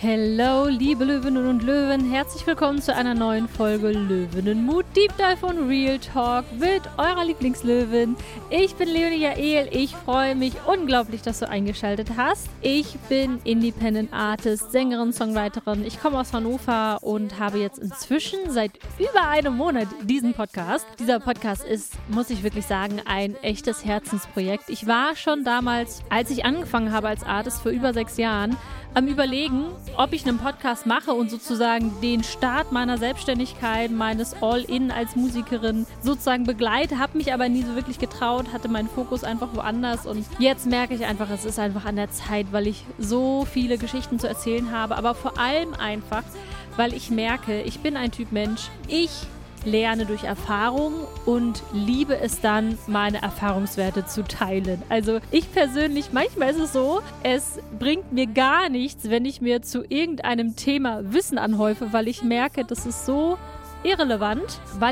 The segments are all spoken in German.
Hello, liebe Löwinnen und Löwen, herzlich willkommen zu einer neuen Folge Löwinnenmut Deep Dive und Real Talk mit eurer Lieblingslöwin. Ich bin Leonie Jael, ich freue mich unglaublich, dass du eingeschaltet hast. Ich bin Independent Artist, Sängerin, Songwriterin. Ich komme aus Hannover und habe jetzt inzwischen seit über einem Monat diesen Podcast. Dieser Podcast ist, muss ich wirklich sagen, ein echtes Herzensprojekt. Ich war schon damals, als ich angefangen habe als Artist vor über 6 Jahren, am Überlegen, ob ich einen Podcast mache und sozusagen den Start meiner Selbstständigkeit, meines All-In als Musikerin sozusagen begleite, habe mich aber nie so wirklich getraut, hatte meinen Fokus einfach woanders und jetzt merke ich einfach, es ist einfach an der Zeit, weil ich so viele Geschichten zu erzählen habe, aber vor allem einfach, weil ich merke, ich bin ein Typ Mensch, ich lerne durch Erfahrung und liebe es dann, meine Erfahrungswerte zu teilen. Also ich persönlich, manchmal ist es so, es bringt mir gar nichts, wenn ich mir zu irgendeinem Thema Wissen anhäufe, weil ich merke, das ist so irrelevant,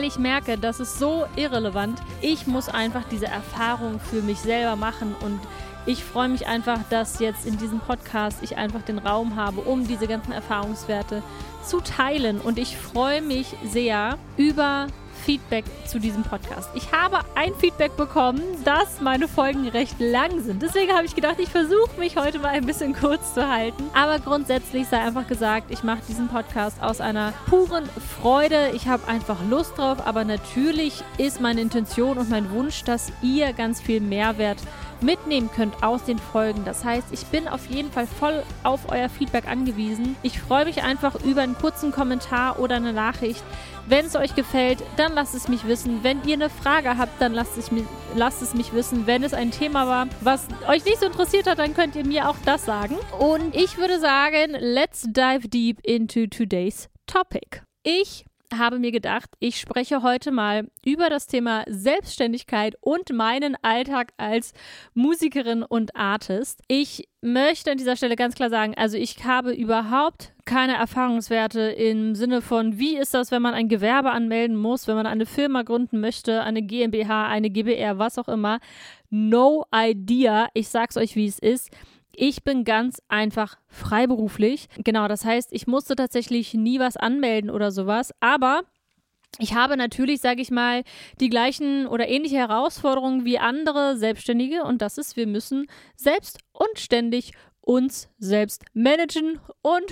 Ich muss einfach diese Erfahrung für mich selber machen und ich freue mich einfach, dass jetzt in diesem Podcast ich einfach den Raum habe, um diese ganzen Erfahrungswerte zu teilen. Und ich freue mich sehr über Feedback zu diesem Podcast. Ich habe ein Feedback bekommen, dass meine Folgen recht lang sind. Deswegen habe ich gedacht, ich versuche mich heute mal ein bisschen kurz zu halten. Aber grundsätzlich sei einfach gesagt, ich mache diesen Podcast aus einer puren Freude. Ich habe einfach Lust drauf, aber natürlich ist meine Intention und mein Wunsch, dass ihr ganz viel Mehrwert mitnehmen könnt aus den Folgen. Das heißt, ich bin auf jeden Fall voll auf euer Feedback angewiesen. Ich freue mich einfach über einen kurzen Kommentar oder eine Nachricht. Wenn es euch gefällt, dann lasst es mich wissen. Wenn ihr eine Frage habt, dann lasst es mich wissen. Wenn es ein Thema war, was euch nicht so interessiert hat, dann könnt ihr mir auch das sagen. Und ich würde sagen, let's dive deep into today's topic. Ich habe mir gedacht, ich spreche heute mal über das Thema Selbstständigkeit und meinen Alltag als Musikerin und Artist. Ich möchte an dieser Stelle ganz klar sagen, also ich habe überhaupt keine Erfahrungswerte im Sinne von, wie ist das, wenn man ein Gewerbe anmelden muss, wenn man eine Firma gründen möchte, eine GmbH, eine GbR, was auch immer. No idea. Ich sag's euch, wie es ist. Ich bin ganz einfach freiberuflich. Genau, das heißt, ich musste tatsächlich nie was anmelden oder sowas, aber ich habe natürlich, sage ich mal, die gleichen oder ähnliche Herausforderungen wie andere Selbstständige und das ist, wir müssen selbst und ständig uns selbst managen und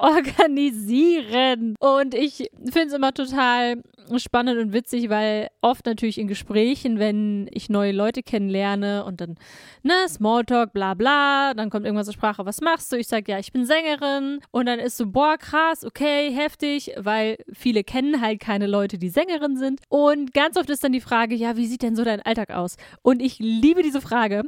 organisieren. Und ich finde es immer total spannend und witzig, weil oft natürlich in Gesprächen, wenn ich neue Leute kennenlerne und dann, Smalltalk, bla bla, dann kommt irgendwas zur Sprache, was machst du? Ich sage, ja, ich bin Sängerin und dann ist so, boah, krass, okay, heftig, weil viele kennen halt keine Leute, die Sängerin sind und ganz oft ist dann die Frage, ja, wie sieht denn so dein Alltag aus? Und ich liebe diese Frage,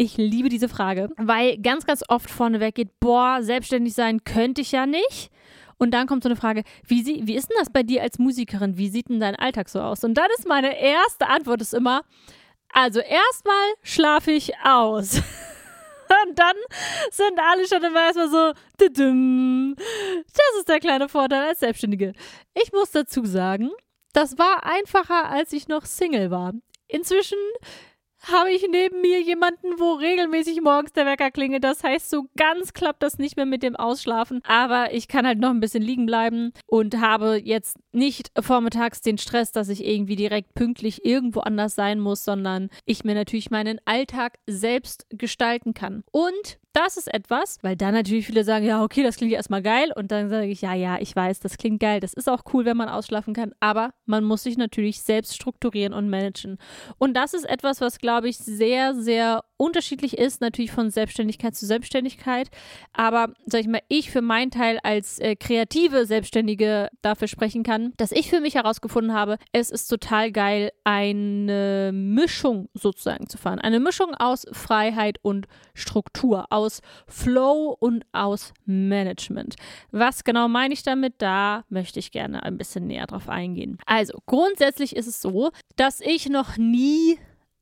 weil ganz, ganz oft vorneweg geht, boah, selbstständig sein könnte ich ja nicht. Und dann kommt so eine Frage, wie ist denn das bei dir als Musikerin? Wie sieht denn dein Alltag so aus? Und dann ist meine erste Antwort ist immer, also erstmal schlafe ich aus. Und dann sind alle schon immer erstmal so, das ist der kleine Vorteil als Selbstständige. Ich muss dazu sagen, das war einfacher, als ich noch Single war. Inzwischen habe ich neben mir jemanden, wo regelmäßig morgens der Wecker klingelt. Das heißt, so ganz klappt das nicht mehr mit dem Ausschlafen. Aber ich kann halt noch ein bisschen liegen bleiben und habe jetzt nicht vormittags den Stress, dass ich irgendwie direkt pünktlich irgendwo anders sein muss, sondern ich mir natürlich meinen Alltag selbst gestalten kann. Und das ist etwas, weil dann natürlich viele sagen, ja, okay, das klingt ja erstmal geil. Und dann sage ich, ja, ich weiß, das klingt geil. Das ist auch cool, wenn man ausschlafen kann. Aber man muss sich natürlich selbst strukturieren und managen. Und das ist etwas, was, glaube ich, sehr, sehr unterschiedlich ist, natürlich von Selbstständigkeit zu Selbstständigkeit. Aber, sag ich mal, ich für meinen Teil als kreative Selbstständige dafür sprechen kann, dass ich für mich herausgefunden habe, es ist total geil, eine Mischung sozusagen zu fahren. Eine Mischung aus Freiheit und Struktur, aus Flow und aus Management. Was genau meine ich damit? Da möchte ich gerne ein bisschen näher drauf eingehen. Also, grundsätzlich ist es so, dass ich noch nie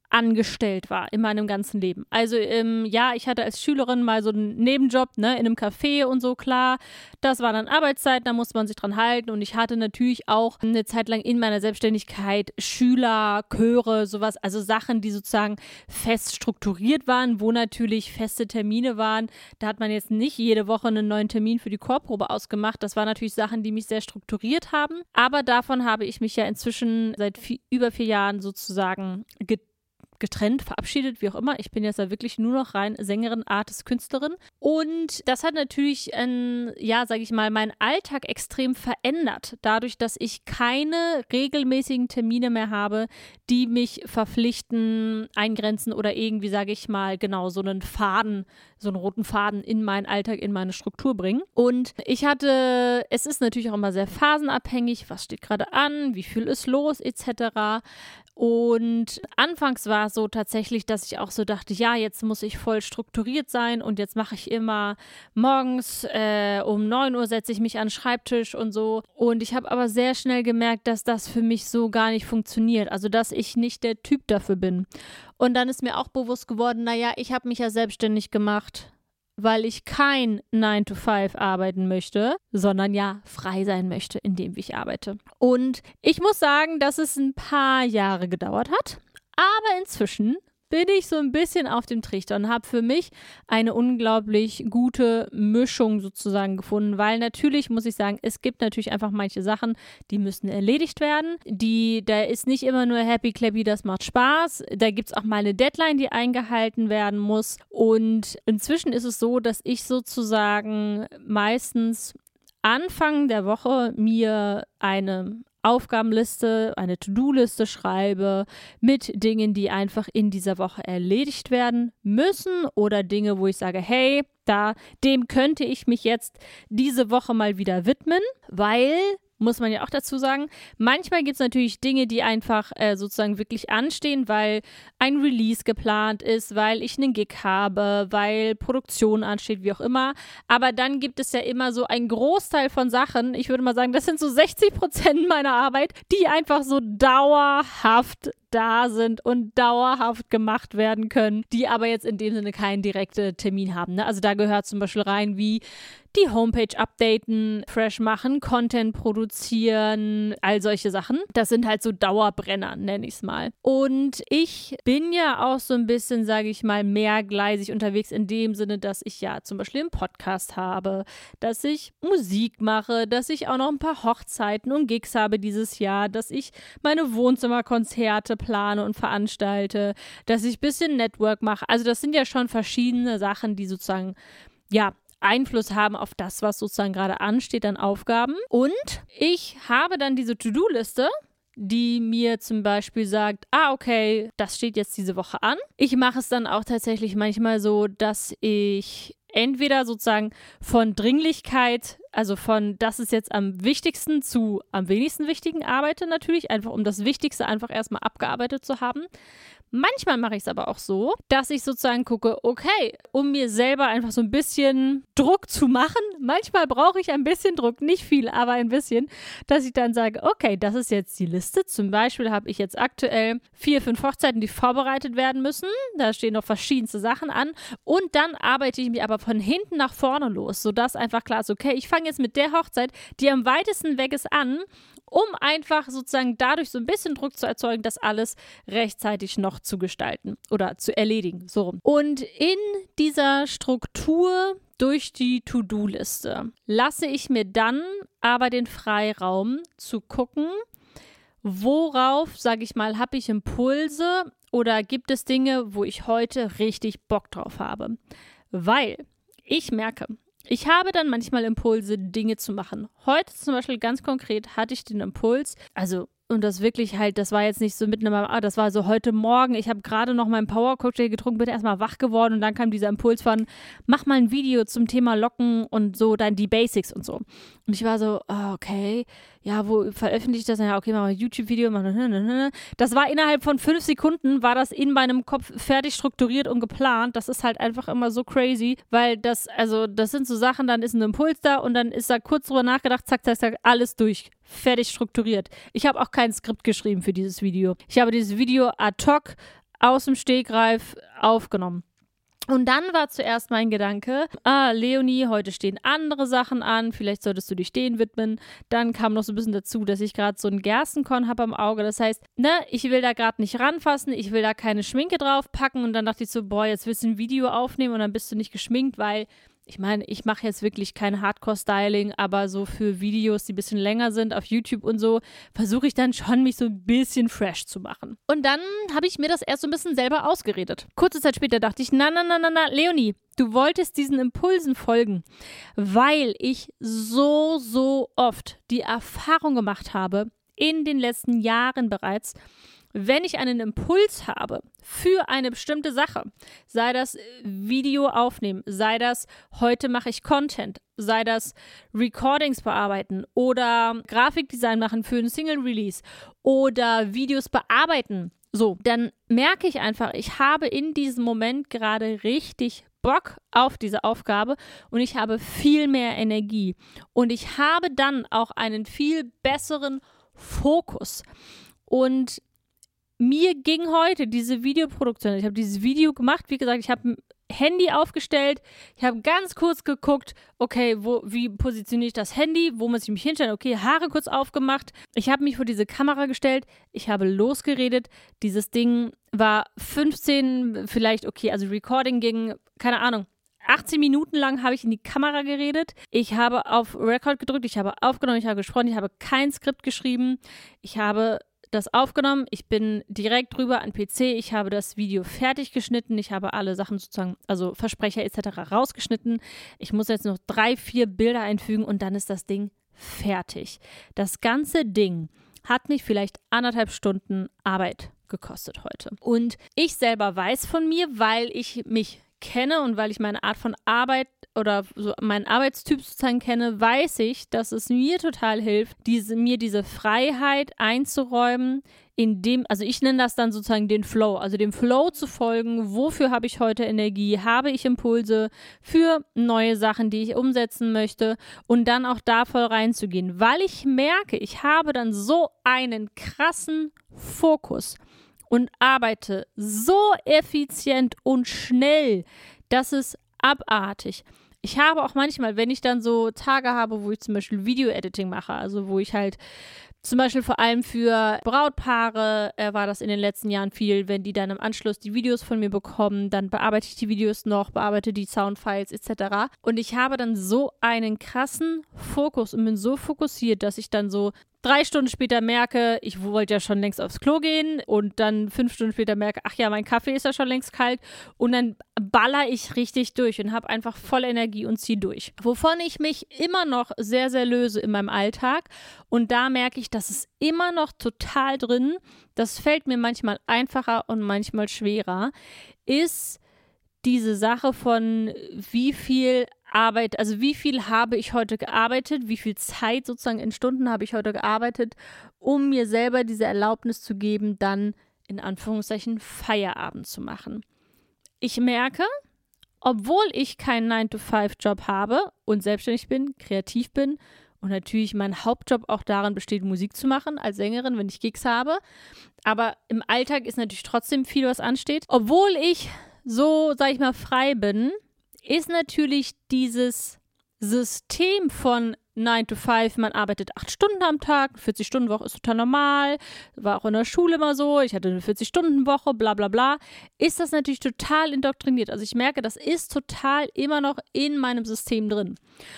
angestellt war in meinem ganzen Leben. Also ja, ich hatte als Schülerin mal so einen Nebenjob, ne, in einem Café und so, klar. Das war dann Arbeitszeit, da musste man sich dran halten und ich hatte natürlich auch eine Zeit lang in meiner Selbstständigkeit Schüler, Chöre, sowas, also Sachen, die sozusagen fest strukturiert waren, wo natürlich feste Termine waren. Da hat man jetzt nicht jede Woche einen neuen Termin für die Chorprobe ausgemacht. Das waren natürlich Sachen, die mich sehr strukturiert haben. Aber davon habe ich mich ja inzwischen seit über 4 Jahren sozusagen getrennt, verabschiedet, wie auch immer. Ich bin jetzt da wirklich nur noch rein Sängerin, Artist, Künstlerin. Und das hat natürlich, sage ich mal, meinen Alltag extrem verändert. Dadurch, dass ich keine regelmäßigen Termine mehr habe, die mich verpflichten, eingrenzen oder irgendwie, sage ich mal, genau, so einen roten Faden in meinen Alltag, in meine Struktur bringen. Und es ist natürlich auch immer sehr phasenabhängig, was steht gerade an, wie viel ist los, etc. Und anfangs war es so tatsächlich, dass ich auch so dachte, ja, jetzt muss ich voll strukturiert sein und jetzt mache ich immer morgens um 9 Uhr setze ich mich an den Schreibtisch und so. Und ich habe aber sehr schnell gemerkt, dass das für mich so gar nicht funktioniert. Also, dass ich nicht der Typ dafür bin. Und dann ist mir auch bewusst geworden, naja, ich habe mich ja selbstständig gemacht, weil ich kein 9-to-5 arbeiten möchte, sondern ja frei sein möchte, indem ich arbeite. Und ich muss sagen, dass es ein paar Jahre gedauert hat, aber inzwischen bin ich so ein bisschen auf dem Trichter und habe für mich eine unglaublich gute Mischung sozusagen gefunden, weil natürlich, muss ich sagen, es gibt natürlich einfach manche Sachen, die müssen erledigt werden. Da ist nicht immer nur happy clappy, das macht Spaß. Da gibt es auch mal eine Deadline, die eingehalten werden muss. Und inzwischen ist es so, dass ich sozusagen meistens Anfang der Woche mir eine Aufgabenliste, eine To-Do-Liste schreibe mit Dingen, die einfach in dieser Woche erledigt werden müssen oder Dinge, wo ich sage, hey, dem könnte ich mich jetzt diese Woche mal wieder widmen, weil, muss man ja auch dazu sagen, manchmal gibt es natürlich Dinge, die einfach sozusagen wirklich anstehen, weil ein Release geplant ist, weil ich einen Gig habe, weil Produktion ansteht, wie auch immer. Aber dann gibt es ja immer so einen Großteil von Sachen, ich würde mal sagen, das sind so 60% meiner Arbeit, die einfach so dauerhaft da sind und dauerhaft gemacht werden können, die aber jetzt in dem Sinne keinen direkten Termin haben. Ne? Also da gehört zum Beispiel rein wie die Homepage updaten, fresh machen, Content produzieren, all solche Sachen. Das sind halt so Dauerbrenner, nenne ich es mal. Und ich bin ja auch so ein bisschen, sage ich mal, mehrgleisig unterwegs in dem Sinne, dass ich ja zum Beispiel einen Podcast habe, dass ich Musik mache, dass ich auch noch ein paar Hochzeiten und Gigs habe dieses Jahr, dass ich meine Wohnzimmerkonzerte plane und veranstalte, dass ich ein bisschen Network mache. Also das sind ja schon verschiedene Sachen, die sozusagen, ja, Einfluss haben auf das, was sozusagen gerade ansteht an Aufgaben. Und ich habe dann diese To-Do-Liste, die mir zum Beispiel sagt, okay, das steht jetzt diese Woche an. Ich mache es dann auch tatsächlich manchmal so, dass ich entweder sozusagen von Dringlichkeit, also von das ist jetzt am wichtigsten zu am wenigsten wichtigen arbeite natürlich, einfach um das Wichtigste einfach erstmal abgearbeitet zu haben. Manchmal mache ich es aber auch so, dass ich sozusagen gucke, okay, um mir selber einfach so ein bisschen Druck zu machen. Manchmal brauche ich ein bisschen Druck, nicht viel, aber ein bisschen, dass ich dann sage, okay, das ist jetzt die Liste. Zum Beispiel habe ich jetzt aktuell 4, 5 Hochzeiten, die vorbereitet werden müssen. Da stehen noch verschiedenste Sachen an. Und dann arbeite ich mich aber von hinten nach vorne los, sodass einfach klar ist, okay, ich fange jetzt mit der Hochzeit, die am weitesten weg ist, an, um einfach sozusagen dadurch so ein bisschen Druck zu erzeugen, das alles rechtzeitig noch zu gestalten oder zu erledigen. So rum. Und in dieser Struktur durch die To-Do-Liste lasse ich mir dann aber den Freiraum zu gucken, worauf, sage ich mal, habe ich Impulse oder gibt es Dinge, wo ich heute richtig Bock drauf habe. Weil ich merke, ich habe dann manchmal Impulse, Dinge zu machen. Heute zum Beispiel ganz konkret hatte ich den Impuls, und das wirklich halt, das war jetzt nicht so mitten das war so heute Morgen, ich habe gerade noch meinen Power-Cocktail getrunken, bin erstmal wach geworden und dann kam dieser Impuls von, mach mal ein Video zum Thema Locken und so, dann die Basics und so. Und ich war so, okay, ja, wo veröffentliche ich das? Ja, okay, mach mal ein YouTube-Video. Das war innerhalb von 5 Sekunden, war das in meinem Kopf fertig strukturiert und geplant. Das ist halt einfach immer so crazy, weil das sind so Sachen, dann ist ein Impuls da und dann ist da kurz drüber nachgedacht, zack, zack, zack, alles durch. Fertig strukturiert. Ich habe auch kein Skript geschrieben für dieses Video. Ich habe dieses Video ad hoc aus dem Stegreif aufgenommen. Und dann war zuerst mein Gedanke, Leonie, heute stehen andere Sachen an, vielleicht solltest du dich denen widmen. Dann kam noch so ein bisschen dazu, dass ich gerade so einen Gerstenkorn habe am Auge. Das heißt, ich will da gerade nicht ranfassen, ich will da keine Schminke drauf packen. Und dann dachte ich so, jetzt willst du ein Video aufnehmen und dann bist du nicht geschminkt, weil ich meine, ich mache jetzt wirklich kein Hardcore-Styling, aber so für Videos, die ein bisschen länger sind auf YouTube und so, versuche ich dann schon, mich so ein bisschen fresh zu machen. Und dann habe ich mir das erst so ein bisschen selber ausgeredet. Kurze Zeit später dachte ich, na, Leonie, du wolltest diesen Impulsen folgen, weil ich so oft die Erfahrung gemacht habe, in den letzten Jahren bereits, wenn ich einen Impuls habe für eine bestimmte Sache, sei das Video aufnehmen, sei das heute mache ich Content, sei das Recordings bearbeiten oder Grafikdesign machen für einen Single-Release oder Videos bearbeiten, so, dann merke ich einfach, ich habe in diesem Moment gerade richtig Bock auf diese Aufgabe und ich habe viel mehr Energie und ich habe dann auch einen viel besseren Fokus. Und mir ging heute diese Videoproduktion, ich habe dieses Video gemacht, wie gesagt, ich habe ein Handy aufgestellt, ich habe ganz kurz geguckt, okay, wie positioniere ich das Handy, wo muss ich mich hinstellen, okay, Haare kurz aufgemacht, ich habe mich vor diese Kamera gestellt, ich habe losgeredet, dieses Ding war 15, vielleicht, okay, also Recording ging, keine Ahnung, 18 Minuten lang habe ich in die Kamera geredet. Ich habe auf Record gedrückt, ich habe aufgenommen, ich habe gesprochen, ich habe kein Skript geschrieben. Ich habe das aufgenommen, ich bin direkt drüber an PC, ich habe das Video fertig geschnitten, ich habe alle Sachen sozusagen, also Versprecher etc. rausgeschnitten. Ich muss jetzt noch 3-4 Bilder einfügen und dann ist das Ding fertig. Das ganze Ding hat mich vielleicht 1,5 Stunden Arbeit gekostet heute. Und ich selber weiß von mir, weil ich mich kenne und weil ich meine Art von Arbeit oder so meinen Arbeitstyp sozusagen kenne, weiß ich, dass es mir total hilft, mir diese Freiheit einzuräumen, also ich nenne das dann sozusagen den Flow, also dem Flow zu folgen, wofür habe ich heute Energie, habe ich Impulse für neue Sachen, die ich umsetzen möchte und dann auch da voll reinzugehen, weil ich merke, ich habe dann so einen krassen Fokus und arbeite so effizient und schnell, dass es abartig. Ich habe auch manchmal, wenn ich dann so Tage habe, wo ich zum Beispiel Video-Editing mache, also wo ich halt zum Beispiel vor allem für Brautpaare war das in den letzten Jahren viel, wenn die dann im Anschluss die Videos von mir bekommen, dann bearbeite ich die Videos noch, bearbeite die Soundfiles etc. Und ich habe dann so einen krassen Fokus und bin so fokussiert, dass ich dann so 3 Stunden später merke, ich wollte ja schon längst aufs Klo gehen und dann 5 Stunden später merke, ach ja, mein Kaffee ist ja schon längst kalt und dann baller ich richtig durch und habe einfach voll Energie und ziehe durch. Wovon ich mich immer noch sehr, sehr löse in meinem Alltag und da merke ich, das ist immer noch total drin, das fällt mir manchmal einfacher und manchmal schwerer, ist diese Sache von wie viel Arbeit, also wie viel habe ich heute gearbeitet, wie viel Zeit sozusagen in Stunden habe ich heute gearbeitet, um mir selber diese Erlaubnis zu geben, dann in Anführungszeichen Feierabend zu machen. Ich merke, obwohl ich keinen 9-to-5-Job habe und selbstständig bin, kreativ bin und natürlich mein Hauptjob auch darin besteht, Musik zu machen als Sängerin, wenn ich Gigs habe, aber im Alltag ist natürlich trotzdem viel, was ansteht. Obwohl ich so, sag ich mal, frei bin, ist natürlich dieses System von 9 to 5, man arbeitet 8 Stunden am Tag, 40-Stunden-Woche ist total normal, war auch in der Schule immer so, ich hatte eine 40-Stunden-Woche, bla bla bla, ist das natürlich total indoktriniert. Also ich merke, das ist total immer noch in meinem System drin.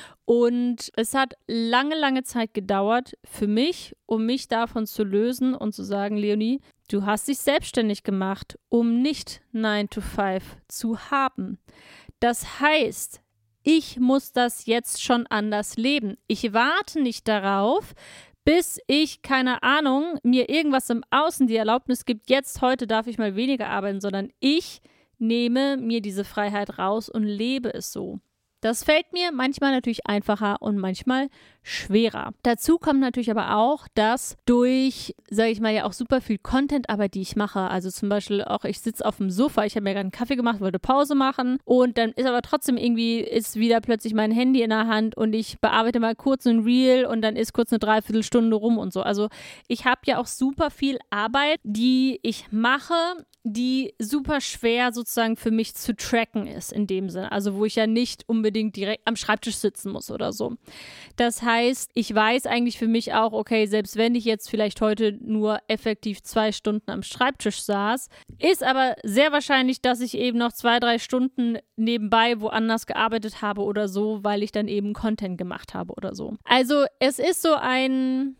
Und es hat lange Zeit gedauert für mich, um mich davon zu lösen und zu sagen, Leonie, du hast dich selbstständig gemacht, um nicht 9 to 5 zu haben. Das heißt, ich muss das jetzt schon anders leben. Ich warte nicht darauf, bis ich, keine Ahnung, mir irgendwas im Außen die Erlaubnis gibt, jetzt, heute darf ich mal weniger arbeiten, sondern ich nehme mir diese Freiheit raus und lebe es so. Das fällt mir manchmal natürlich einfacher und manchmal schwerer. Dazu kommt natürlich aber auch, dass durch, sage ich mal, ja auch super viel Contentarbeit, die ich mache, also zum Beispiel auch, ich sitze auf dem Sofa, ich habe mir gerade einen Kaffee gemacht, wollte Pause machen und dann ist aber trotzdem irgendwie, ist wieder plötzlich mein Handy in der Hand und ich bearbeite mal kurz ein Reel und dann ist kurz eine Dreiviertelstunde rum und so. Also ich habe ja auch super viel Arbeit, die ich mache, die super schwer sozusagen für mich zu tracken ist in dem Sinne. Also wo ich ja nicht unbedingt direkt am Schreibtisch sitzen muss oder so. Das heißt, ich weiß eigentlich für mich auch, okay, selbst wenn ich jetzt vielleicht heute nur effektiv 2 Stunden am Schreibtisch saß, ist aber sehr wahrscheinlich, dass ich eben noch 2-3 Stunden nebenbei woanders gearbeitet habe oder so, weil ich dann eben Content gemacht habe oder so. Also es ist so eine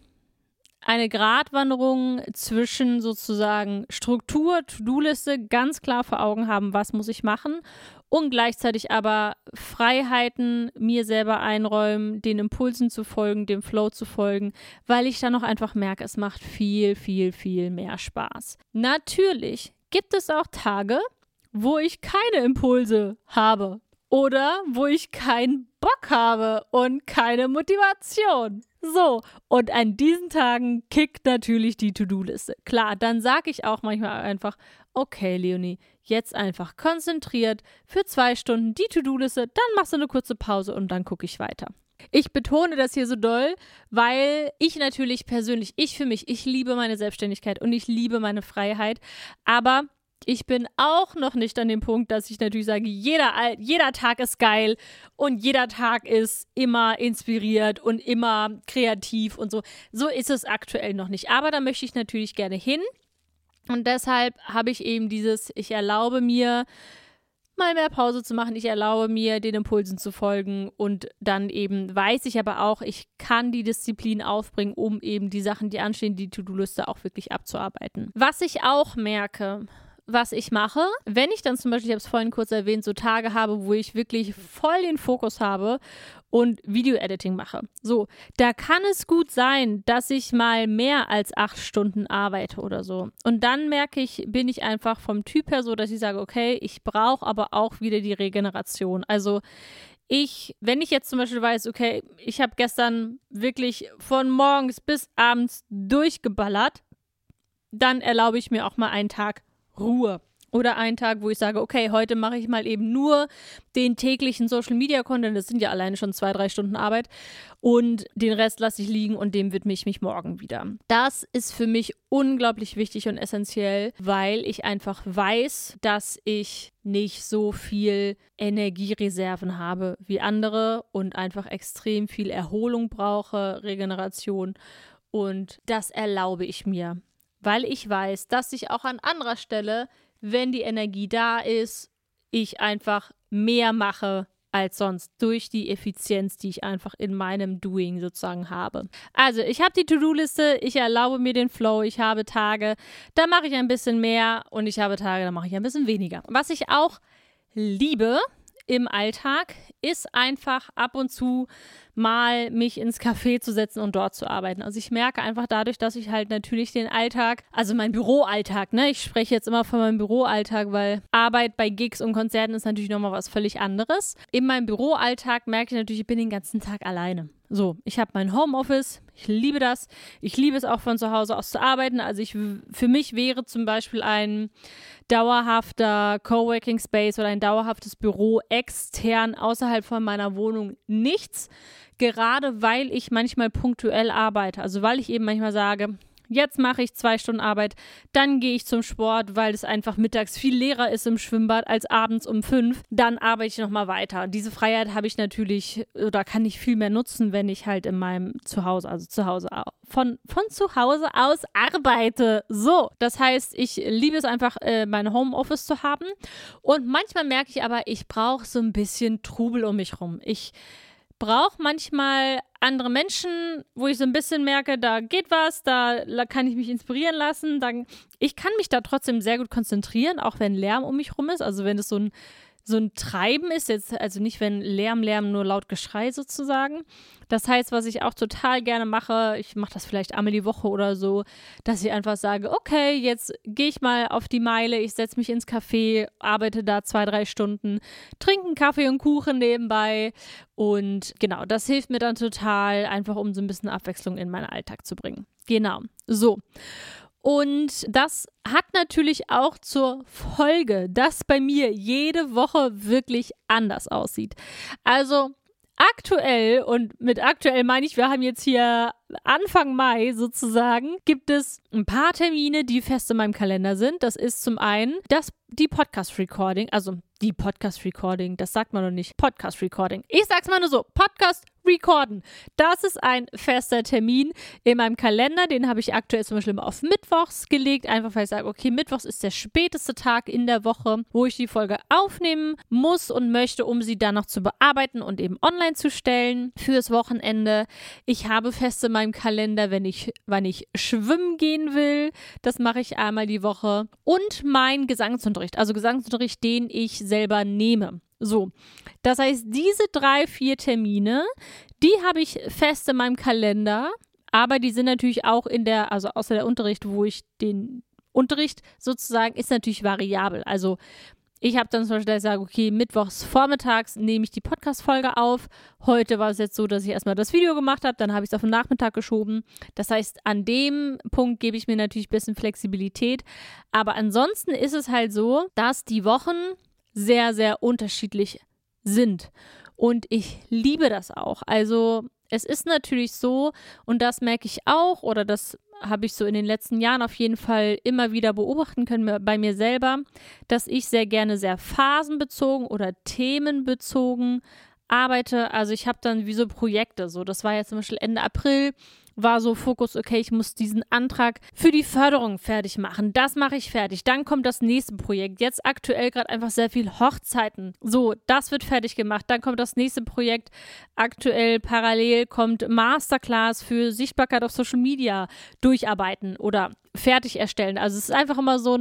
Gratwanderung zwischen sozusagen Struktur, To-Do-Liste, ganz klar vor Augen haben, was muss ich machen und gleichzeitig aber Freiheiten mir selber einräumen, den Impulsen zu folgen, dem Flow zu folgen, weil ich dann auch einfach merke, es macht viel, viel, viel mehr Spaß. Natürlich gibt es auch Tage, wo ich keine Impulse habe oder wo ich keinen Bock habe und keine Motivation. So, und an diesen Tagen kickt natürlich die To-Do-Liste. Klar, dann sage ich auch manchmal einfach, okay, Leonie, jetzt einfach konzentriert für 2 Stunden die To-Do-Liste, dann machst du eine kurze Pause und dann gucke ich weiter. Ich betone das hier so doll, weil ich natürlich persönlich, ich liebe meine Selbstständigkeit und ich liebe meine Freiheit, aber ich bin auch noch nicht an dem Punkt, dass ich natürlich sage, jeder Tag ist geil und jeder Tag ist immer inspiriert und immer kreativ und so. So ist es aktuell noch nicht. Aber da möchte ich natürlich gerne hin. Und deshalb habe ich eben ich erlaube mir, mal mehr Pause zu machen. Ich erlaube mir, den Impulsen zu folgen. Und dann eben weiß ich aber auch, ich kann die Disziplin aufbringen, um eben die Sachen, die anstehen, die To-Do-Liste auch wirklich abzuarbeiten. Was ich auch merke, was ich mache, wenn ich dann zum Beispiel, ich habe es vorhin kurz erwähnt, so Tage habe, wo ich wirklich voll den Fokus habe und Video-Editing mache. So, da kann es gut sein, dass ich mal mehr als 8 Stunden arbeite oder so. Und dann merke ich, bin ich einfach vom Typ her so, dass ich sage, okay, ich brauche aber auch wieder die Regeneration. Also wenn ich jetzt zum Beispiel weiß, okay, ich habe gestern wirklich von morgens bis abends durchgeballert, dann erlaube ich mir auch mal einen Tag Ruhe. Oder einen Tag, wo ich sage, okay, heute mache ich mal eben nur den täglichen Social-Media-Content, das sind ja alleine schon 2-3 Stunden Arbeit und den Rest lasse ich liegen und dem widme ich mich morgen wieder. Das ist für mich unglaublich wichtig und essentiell, weil ich einfach weiß, dass ich nicht so viel Energiereserven habe wie andere und einfach extrem viel Erholung brauche, Regeneration und das erlaube ich mir. Weil ich weiß, dass ich auch an anderer Stelle, wenn die Energie da ist, ich einfach mehr mache als sonst durch die Effizienz, die ich einfach in meinem Doing sozusagen habe. Also ich habe die To-Do-Liste, ich erlaube mir den Flow, ich habe Tage, da mache ich ein bisschen mehr und ich habe Tage, da mache ich ein bisschen weniger. Was ich auch liebe im Alltag, ist einfach ab und zu mal mich ins Café zu setzen und dort zu arbeiten. Also ich merke einfach dadurch, dass ich halt natürlich den Alltag, also mein Büroalltag, ne, ich spreche jetzt immer von meinem Büroalltag, weil Arbeit bei Gigs und Konzerten ist natürlich nochmal was völlig anderes. In meinem Büroalltag merke ich natürlich, ich bin den ganzen Tag alleine. So, ich habe mein Homeoffice, ich liebe das. Ich liebe es auch von zu Hause aus zu arbeiten. Also für mich wäre zum Beispiel ein dauerhafter Coworking Space oder ein dauerhaftes Büro extern außerhalb von meiner Wohnung nichts. Gerade weil ich manchmal punktuell arbeite. Also weil ich eben manchmal sage, jetzt mache ich 2 Stunden Arbeit, dann gehe ich zum Sport, weil es einfach mittags viel leerer ist im Schwimmbad als abends um 5. Dann arbeite ich nochmal weiter. Diese Freiheit habe ich natürlich oder kann ich viel mehr nutzen, wenn ich halt in meinem Zuhause, also zu Hause von zu Hause aus arbeite. So, das heißt, ich liebe es einfach, mein Homeoffice zu haben. Und manchmal merke ich aber, ich brauche so ein bisschen Trubel um mich rum. Ich brauche manchmal andere Menschen, wo ich so ein bisschen merke, da geht was, da kann ich mich inspirieren lassen. Ich kann mich da trotzdem sehr gut konzentrieren, auch wenn Lärm um mich rum ist. Also wenn es so ein Treiben ist, jetzt, also nicht wenn Lärm, nur laut Geschrei sozusagen. Das heißt, was ich auch total gerne mache, ich mache das vielleicht einmal die Woche oder so, dass ich einfach sage, okay, jetzt gehe ich mal auf die Meile, ich setze mich ins Café, arbeite da 2-3 Stunden, trinke einen Kaffee und Kuchen nebenbei und genau, das hilft mir dann total, einfach um so ein bisschen Abwechslung in meinen Alltag zu bringen. Genau, so. Und das hat natürlich auch zur Folge, dass bei mir jede Woche wirklich anders aussieht. Also aktuell, und mit aktuell meine ich, wir haben jetzt hier Anfang Mai sozusagen gibt es ein paar Termine, die fest in meinem Kalender sind. Das ist zum einen die Podcast-Recording, das sagt man doch nicht, Podcast-Recording. Ich sag's mal nur so, Podcast-Recorden. Das ist ein fester Termin in meinem Kalender, den habe ich aktuell zum Beispiel immer auf Mittwochs gelegt, einfach weil ich sage, okay, Mittwochs ist der späteste Tag in der Woche, wo ich die Folge aufnehmen muss und möchte, um sie dann noch zu bearbeiten und eben online zu stellen fürs Wochenende. Ich habe fest in meinem Kalender, wann ich schwimmen gehen will, das mache ich einmal die Woche und mein Gesangsunterricht, den ich selber nehme. So, das heißt, diese 3-4 Termine, die habe ich fest in meinem Kalender, aber die sind natürlich auch außer der Unterricht, wo ich den Unterricht sozusagen, ist natürlich variabel. Also ich habe dann zum Beispiel gesagt, okay, mittwochs vormittags nehme ich die Podcast-Folge auf. Heute war es jetzt so, dass ich erstmal das Video gemacht habe, dann habe ich es auf den Nachmittag geschoben. Das heißt, an dem Punkt gebe ich mir natürlich ein bisschen Flexibilität. Aber ansonsten ist es halt so, dass die Wochen sehr, sehr unterschiedlich sind. Und ich liebe das auch. Also es ist natürlich so, und das merke ich auch, oder das habe ich so in den letzten Jahren auf jeden Fall immer wieder beobachten können bei mir selber, dass ich sehr gerne sehr phasenbezogen oder themenbezogen arbeite. Also ich habe dann wie so Projekte, so das war jetzt zum Beispiel Ende April, war so Fokus, okay, ich muss diesen Antrag für die Förderung fertig machen. Das mache ich fertig. Dann kommt das nächste Projekt. Jetzt aktuell gerade einfach sehr viel Hochzeiten. So, das wird fertig gemacht. Dann kommt das nächste Projekt. Aktuell parallel kommt Masterclass für Sichtbarkeit auf Social Media durcharbeiten oder fertig erstellen. Also es ist einfach immer so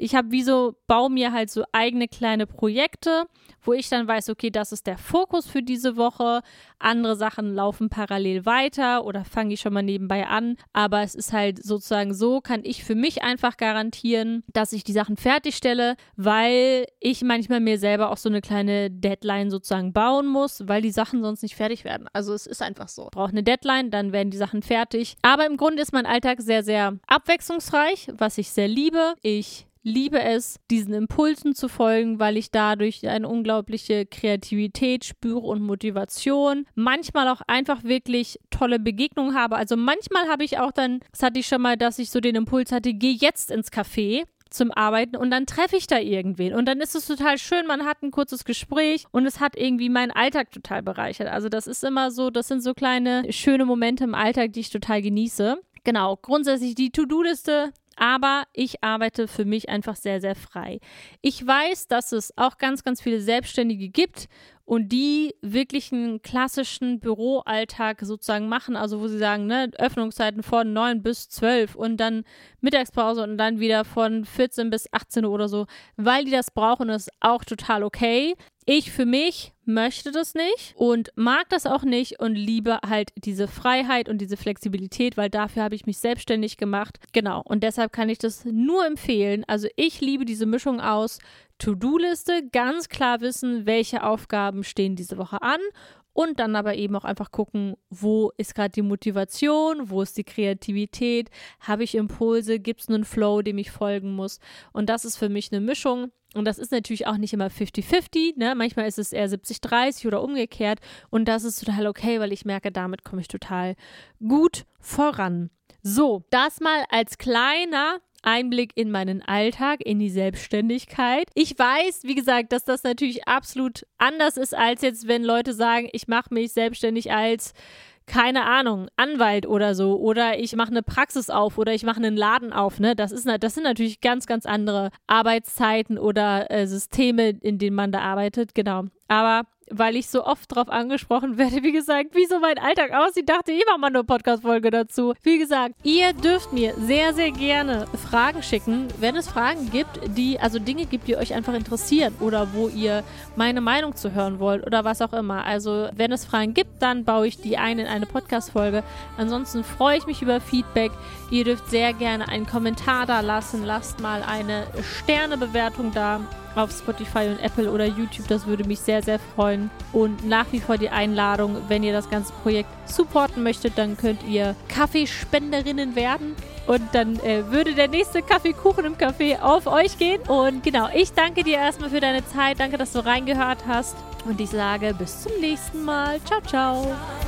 baue mir halt so eigene kleine Projekte, wo ich dann weiß, okay, das ist der Fokus für diese Woche. Andere Sachen laufen parallel weiter oder fange ich schon mal nebenbei an. Aber es ist halt sozusagen so, kann ich für mich einfach garantieren, dass ich die Sachen fertigstelle, weil ich manchmal mir selber auch so eine kleine Deadline sozusagen bauen muss, weil die Sachen sonst nicht fertig werden. Also es ist einfach so. Ich brauche eine Deadline, dann werden die Sachen fertig. Aber im Grunde ist mein Alltag sehr, sehr abwechslungsreich, was ich sehr liebe. Ich liebe es, diesen Impulsen zu folgen, weil ich dadurch eine unglaubliche Kreativität spüre und Motivation. Manchmal auch einfach wirklich tolle Begegnungen habe. Also manchmal habe ich auch dann, das hatte ich schon mal, dass ich so den Impuls hatte, geh jetzt ins Café zum Arbeiten und dann treffe ich da irgendwen. Und dann ist es total schön, man hat ein kurzes Gespräch und es hat irgendwie meinen Alltag total bereichert. Also das ist immer so, das sind so kleine, schöne Momente im Alltag, die ich total genieße. Genau, grundsätzlich die To-Do-Liste, aber ich arbeite für mich einfach sehr, sehr frei. Ich weiß, dass es auch ganz, ganz viele Selbstständige gibt und die wirklich einen klassischen Büroalltag sozusagen machen, also wo sie sagen, ne, Öffnungszeiten von 9 bis 12 und dann Mittagspause und dann wieder von 14 bis 18 Uhr oder so, weil die das brauchen, ist auch total okay. Ich für mich möchte das nicht und mag das auch nicht und liebe halt diese Freiheit und diese Flexibilität, weil dafür habe ich mich selbstständig gemacht. Genau, und deshalb kann ich das nur empfehlen. Also ich liebe diese Mischung aus To-Do-Liste, ganz klar wissen, welche Aufgaben stehen diese Woche an und dann aber eben auch einfach gucken, wo ist gerade die Motivation, wo ist die Kreativität, habe ich Impulse, gibt es einen Flow, dem ich folgen muss und das ist für mich eine Mischung. Und das ist natürlich auch nicht immer 50-50, ne? Manchmal ist es eher 70-30 oder umgekehrt. Und das ist total okay, weil ich merke, damit komme ich total gut voran. So, das mal als kleiner Einblick in meinen Alltag, in die Selbstständigkeit. Ich weiß, wie gesagt, dass das natürlich absolut anders ist, als jetzt, wenn Leute sagen, ich mache mich selbstständig als keine Ahnung, Anwalt oder so oder ich mache eine Praxis auf oder ich mache einen Laden auf, ne? Das sind natürlich ganz, ganz andere Arbeitszeiten oder Systeme, in denen man da arbeitet, genau. Aber weil ich so oft drauf angesprochen werde, wie gesagt, wie so mein Alltag aussieht, dachte ich, mache mal eine Podcast-Folge dazu. Wie gesagt, ihr dürft mir sehr, sehr gerne Fragen schicken, wenn es Fragen gibt, Dinge gibt, die euch einfach interessieren oder wo ihr meine Meinung zu hören wollt oder was auch immer. Also, wenn es Fragen gibt, dann baue ich die ein in eine Podcast-Folge. Ansonsten freue ich mich über Feedback. Ihr dürft sehr gerne einen Kommentar da lassen. Lasst mal eine Sternebewertung da auf Spotify und Apple oder YouTube. Das würde mich sehr, sehr freuen. Und nach wie vor die Einladung, wenn ihr das ganze Projekt supporten möchtet, dann könnt ihr Kaffeespenderinnen werden. Und dann würde der nächste Kaffeekuchen im Café auf euch gehen. Und genau, ich danke dir erstmal für deine Zeit. Danke, dass du reingehört hast. Und ich sage bis zum nächsten Mal. Ciao, ciao.